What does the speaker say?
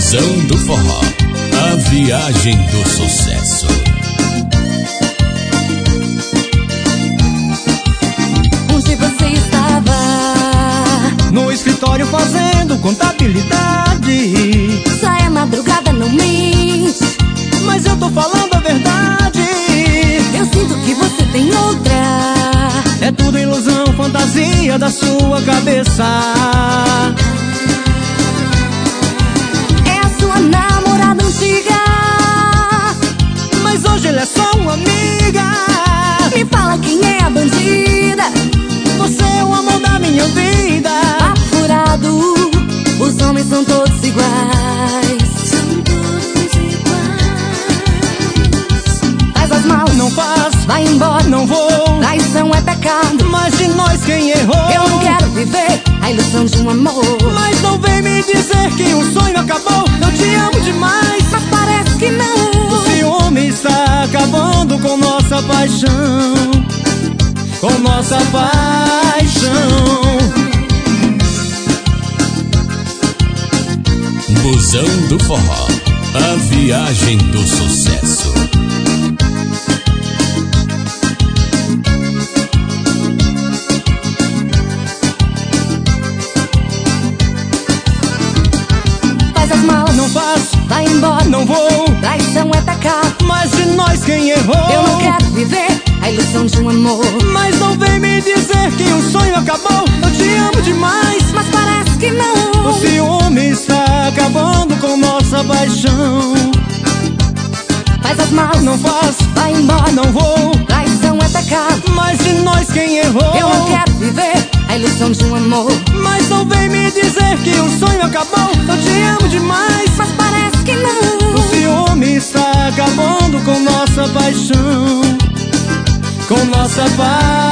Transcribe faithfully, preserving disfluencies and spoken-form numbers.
Busão do Forró, a viagem do sucesso. Onde você estava? No escritório fazendo contabilidade. Já é madrugada, não mente. Mas eu tô falando a verdade. Eu sinto que você tem outra. É tudo ilusão, fantasia da sua cabeça. É a sua namorada antiga. Mas hoje ele é só uma amiga. Me fala quem é a bandida. Você é o amor da minha vida. Apurado, os homens são todos iguais. São todos iguais. Faz as malas, Não faz, vai embora, não vou. traição é pecado. Mas de nós quem errou? Eu não quero viver a ilusão de um amor. Mas não vem me dizer que o sonho acabou. Eu te amo demais, Mas parece que não. o ciúme está acabando com nossa paixão. Com nossa paixão. Busão do Forró, a viagem do sucesso. Faz as malas, Não faz, vai embora, não vou. traição é pecado. Mas de nós quem errou? Eu não quero viver a ilusão de um amor. Mas não vem me dizer que o sonho acabou. Eu te amo demais, Mas parece que não. o ciúme está acabando com nossa paixão. Faz as malas, Não faz, vai embora, não vou. traição é pecado. Mas de nós quem errou? Eu não quero viver a ilusão de um amor. Mas não vem me dizer que o sonho acabou. Eu te amo demais, Mas parece que o não. ciúme está acabando com nossa paixão. Com nossa paixão.